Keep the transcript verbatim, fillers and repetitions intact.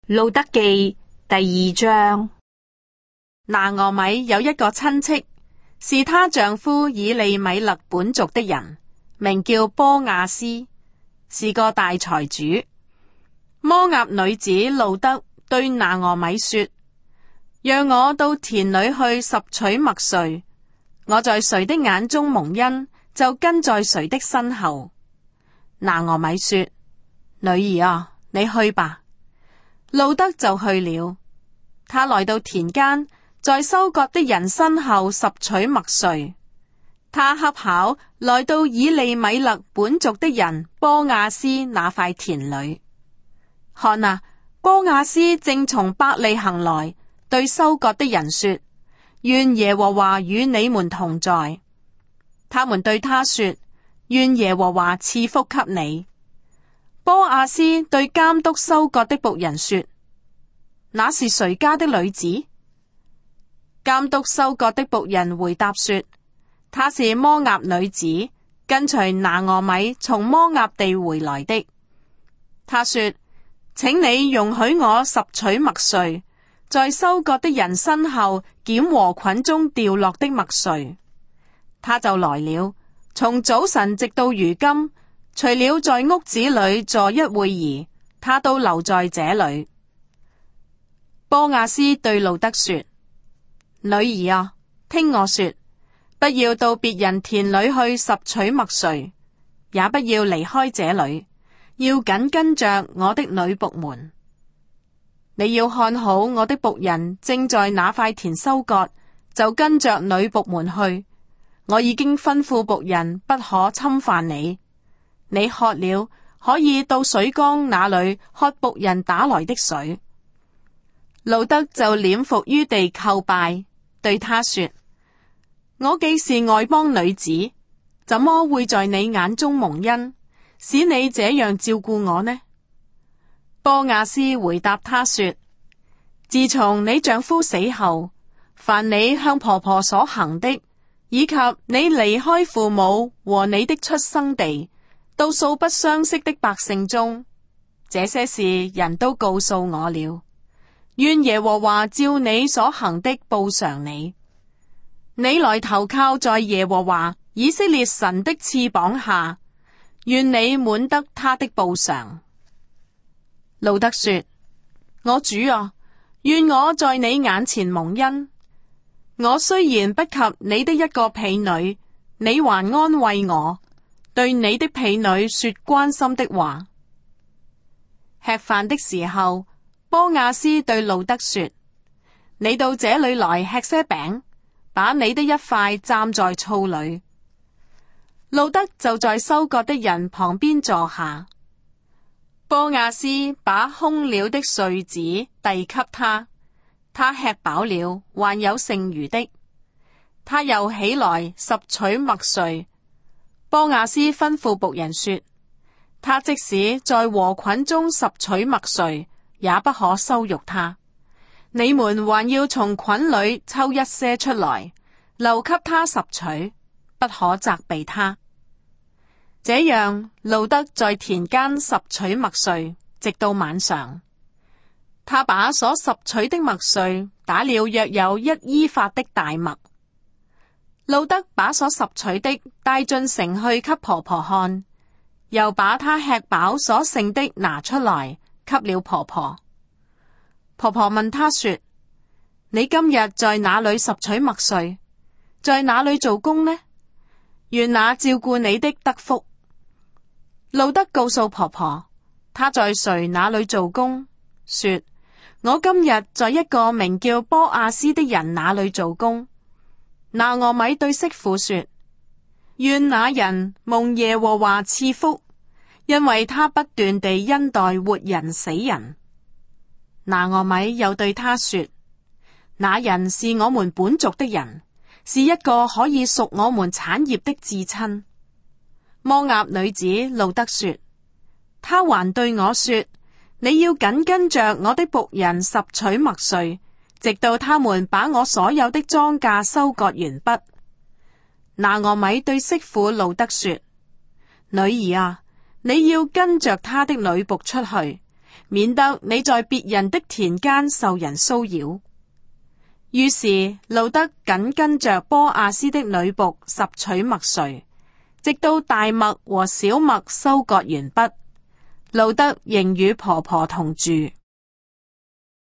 路得記第二章。拿俄米有一個親戚，是她丈夫以利米勒本族的人，名叫波亞斯，是個大財主。摩押女子路得對拿俄米說：讓我到田裏去拾取麥穗，我在誰的眼中蒙恩，就跟在誰的身後。拿俄米說：女兒啊，你去吧。路得就去了。他來到田間，在收割的人身後拾取麥穗。他恰巧來到以利米勒本族的人波亞斯那塊田裏。看啊，波亞斯正從伯利恆來，對收割的人說：願耶和華與你們同在。他們對他說：願耶和華賜福給你。波亞斯對監督收割的僕人說：那是誰家的女子？監督收割的僕人回答說：她是摩押女子，跟隨拿俄米從摩押地回來的。他說：請你容許我拾取麥穗，在收割的人身後撿禾捆中掉落的麥穗。他就來了，從早晨直到如今，除了在屋子裏坐一會兒，他都留在這裏。波亞斯對路得說：女兒啊，聽我說，不要到別人田裏去拾取麥穗，也不要離開這裏，要緊跟着我的女僕們。你要看好我的僕人正在那塊田收割，就跟着女僕們去。我已經吩咐僕人不可侵犯你。你渴了，可以到水缸那裏喝僕人打來的水。路得就臉伏於地叩拜，對他說：我既是外邦女子，怎麼會在你眼中蒙恩，使你這樣照顧我呢？波亞斯回答他說：自從你丈夫死後，凡你向婆婆所行的，以及你離開父母和你的出生地，到素不相識的百姓中，這些事人都告訴我了。願耶和華照你所行的報償你。你來投靠在耶和華以色列神的翅膀下，願你滿得他的報償。路得說：我主啊，願我在你眼前蒙恩。我雖然不及你的一個婢女，你還安慰我，對你的婢女說關心的話。吃飯的時候，波亞斯對路得說：你到這裏來吃些餅，把你的一塊蘸在醋裏。路得就在收割的人旁邊坐下。波亞斯把空了的穗子遞給他，他吃飽了，還有剩餘的。他又起來拾取麥穗。波亞斯吩咐僕人說：他即使在禾捆中拾取麥穗，也不可羞辱他。你們還要從捆裏抽一些出來，留給他拾取，不可責備他。這樣，路得在田間拾取麥穗，直到晚上。他把所拾取的麥穗打了約有一伊法的大麥。路得把所拾取的帶進城去給婆婆看，又把她吃飽所剩的拿出來給了婆婆。婆婆問她說：你今日在哪裏拾取麥穗？在哪裏做工呢？願那照顧你的得福。路得告訴婆婆，他在誰那裏做工，說：我今日在一個名叫波亞斯的人那裏做工。拿俄米對媳婦說：願那人蒙耶和華賜福，因為他不斷地恩待活人死人。拿俄米又對他說：那人是我們本族的人，是一個可以贖我們產業的至親。摩押女子路得說：他還對我說，你要緊跟着我的僕人拾取麥穗，直到他們把我所有的莊稼收割完畢。拿俄米對媳婦路得說：女兒啊，你要跟着他的女僕出去， 免得你在別人的田間受人騷擾。於是路得緊跟着波阿斯的女僕拾取麥穗，直到大麥和小麥收割完畢，路得仍與婆婆同住。